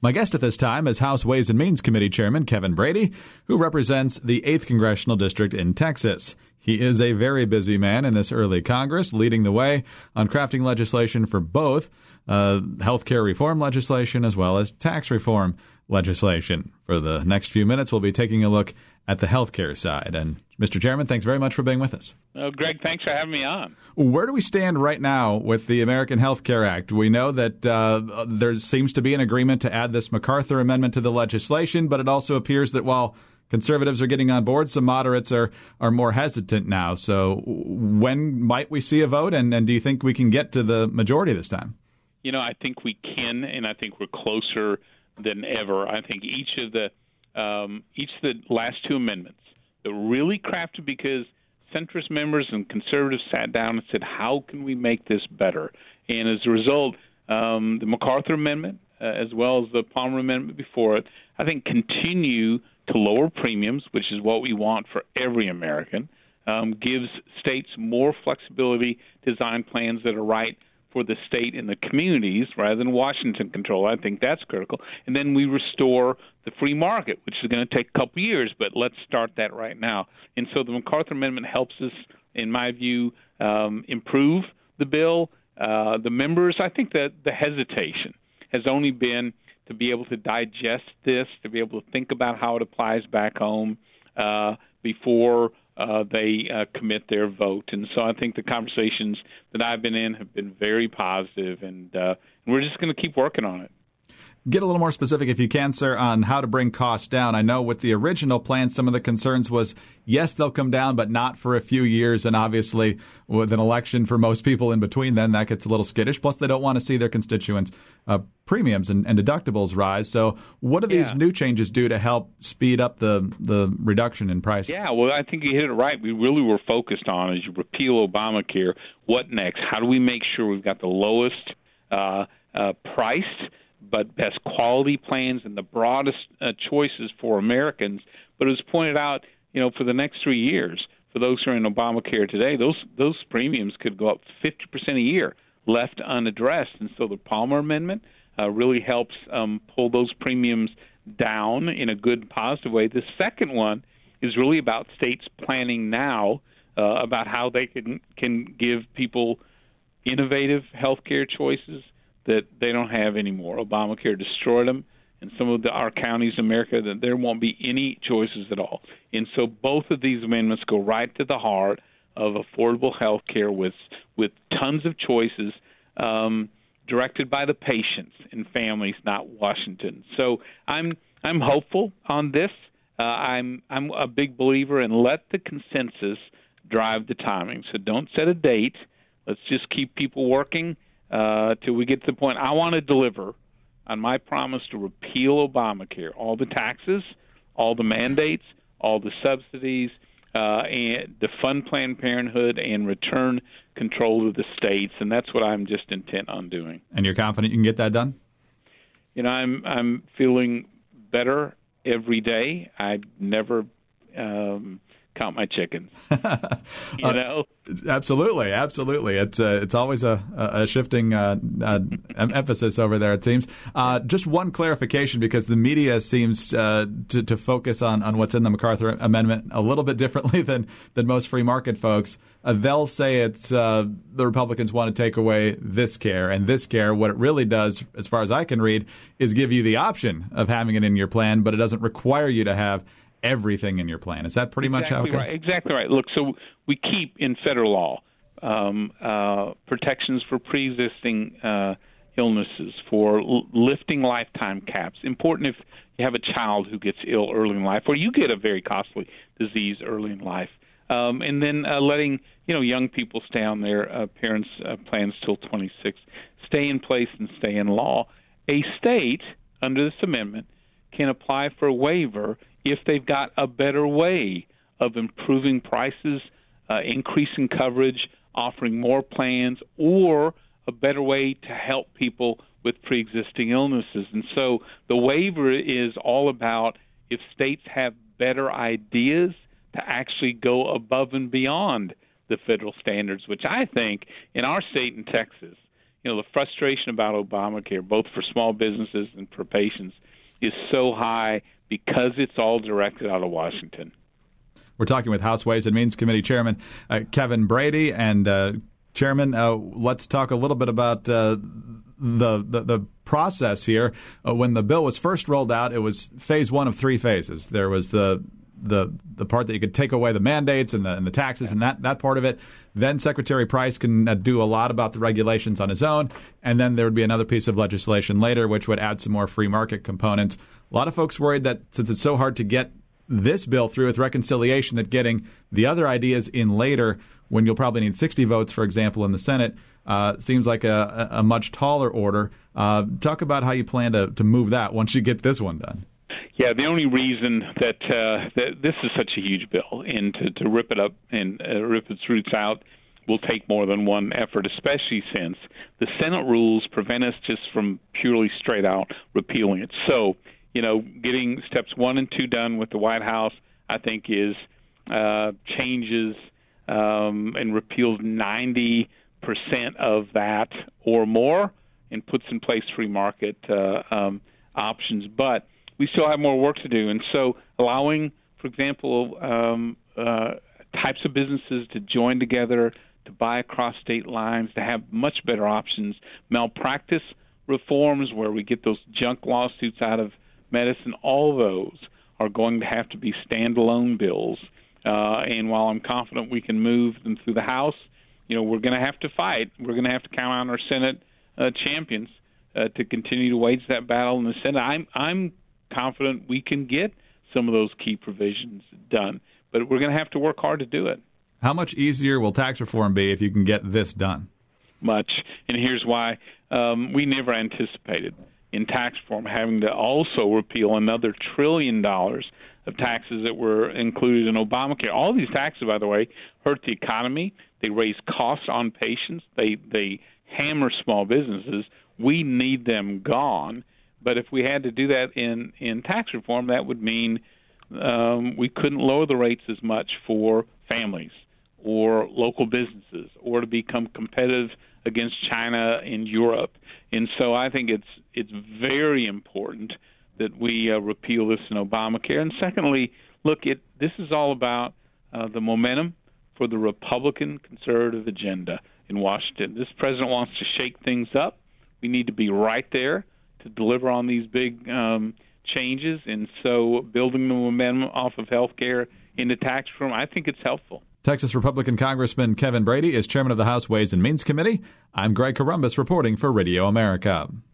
My guest at this time is House Ways and Means Committee Chairman Kevin Brady, who represents the 8th Congressional District in Texas. He is a very busy man in this early Congress, leading the way on crafting legislation for both health care reform legislation as well as tax reform legislation. For the next few minutes, we'll be taking a look at the health care side. And Mr. Chairman, thanks very much for being with us. Greg, thanks for having me on. Where do we stand right now with the American Health Care Act? We know that there seems to be an agreement to add this MacArthur amendment to the legislation, but it also appears that while conservatives are getting on board, some moderates are more hesitant now. So when might we see a vote, and do you think we can get to the majority this time? You know, I think we can, and I think we're closer than ever. I think each of the last two amendments that were really crafted because centrist members and conservatives sat down and said, how can we make this better? And as a result, the MacArthur Amendment, as well as the Palmer Amendment before it, I think continue to lower premiums, which is what we want for every American, gives states more flexibility to design plans that are right for the state and the communities rather than Washington control. I think that's critical. And then we restore the free market, which is going to take a couple years, but let's start that right now. And so the MacArthur Amendment helps us, in my view, improve the bill. The members, I think that the hesitation has only been to be able to digest this, to be able to think about how it applies back home before they commit their vote. And so I think the conversations that I've been in have been very positive, and we're just going to keep working on it. Get a little more specific, if you can, sir, on how to bring costs down. I know with the original plan, some of the concerns was, yes, they'll come down, but not for a few years. And obviously, with an election for most people in between, then that gets a little skittish. Plus, they don't want to see their constituents' premiums and deductibles rise. So what do these new changes do to help speed up the reduction in prices? Yeah, well, I think you hit it right. We really were focused on, as you repeal Obamacare, what next? How do we make sure we've got the lowest priced but best quality plans and the broadest choices for Americans? But as pointed out, you know, for the next 3 years, for those who are in Obamacare today, those premiums could go up 50% a year, left unaddressed. And so the Palmer Amendment really helps pull those premiums down in a good, positive way. The second one is really about states planning now about how they can give people innovative health care choices that they don't have anymore. Obamacare destroyed them. In some of our counties in America, that there won't be any choices at all. And so both of these amendments go right to the heart of affordable health care with tons of choices directed by the patients and families, not Washington. So I'm hopeful on this. I'm a big believer in let the consensus drive the timing. So don't set a date. Let's just keep people working till we get to the point. I want to deliver on my promise to repeal Obamacare, all the taxes, all the mandates, all the subsidies, and defund Planned Parenthood and return control to the states. And that's what I'm just intent on doing. And you're confident you can get that done? You know, I'm feeling better every day. I never count my chickens. You know? Absolutely. It's always a shifting emphasis over there, it seems. Just one clarification, because the media seems to focus on what's in the MacArthur Amendment a little bit differently than most free market folks. They'll say it's the Republicans want to take away this care, and this care, what it really does, as far as I can read, is give you the option of having it in your plan, but it doesn't require you to have everything in your plan. Is that pretty much how it goes? Right. Exactly right. Look, so we keep in federal law protections for pre-existing illnesses, for lifting lifetime caps. Important if you have a child who gets ill early in life, or you get a very costly disease early in life. And then letting young people stay on their parents' plans till 26, stay in place and stay in law. A state, under this amendment, can apply for a waiver if they've got a better way of improving prices, increasing coverage, offering more plans, or a better way to help people with pre-existing illnesses. And so the waiver is all about if states have better ideas to actually go above and beyond the federal standards, which I think in our state in Texas, the frustration about Obamacare, both for small businesses and for patients, is so high because it's all directed out of Washington. We're talking with House Ways and Means Committee Chairman Kevin Brady. And Chairman, let's talk a little bit about the process here. When the bill was first rolled out, it was phase one of three phases. There was the part that you could take away the mandates and the taxes and that part of it. Then Secretary Price can do a lot about the regulations on his own. And then there would be another piece of legislation later, which would add some more free market components. A lot of folks worried that since it's so hard to get this bill through with reconciliation, that getting the other ideas in later, when you'll probably need 60 votes, for example, in the Senate, seems like a much taller order. Talk about how you plan to move that once you get this one done. Yeah, the only reason that this is such a huge bill, and to rip it up and rip its roots out will take more than one effort, especially since the Senate rules prevent us just from purely straight out repealing it. So, getting steps 1 and 2 done with the White House, I think, is changes and repeals 90% of that or more, and puts in place free market options. But we still have more work to do, and so allowing, for example, types of businesses to join together, to buy across state lines, to have much better options, malpractice reforms where we get those junk lawsuits out of medicine, all those are going to have to be standalone bills. And while I'm confident we can move them through the House, we're going to have to fight. We're going to have to count on our Senate champions to continue to wage that battle in the Senate. I'm confident we can get some of those key provisions done, but we're going to have to work hard to do it. How much easier will tax reform be if you can get this done? Much, and here's why. We never anticipated in tax reform having to also repeal another $1 trillion of taxes that were included in Obamacare. All these taxes, by the way, hurt the economy. They raise costs on patients. They hammer small businesses. We need them gone. But if we had to do that in tax reform, that would mean we couldn't lower the rates as much for families or local businesses or to become competitive against China and Europe. And so I think it's very important that we repeal this in Obamacare. And secondly, look, this is all about the momentum for the Republican conservative agenda in Washington. This president wants to shake things up. We need to be right there to deliver on these big changes. And so building the momentum off of health care into tax reform, I think it's helpful. Texas Republican Congressman Kevin Brady is chairman of the House Ways and Means Committee. I'm Greg Columbus reporting for Radio America.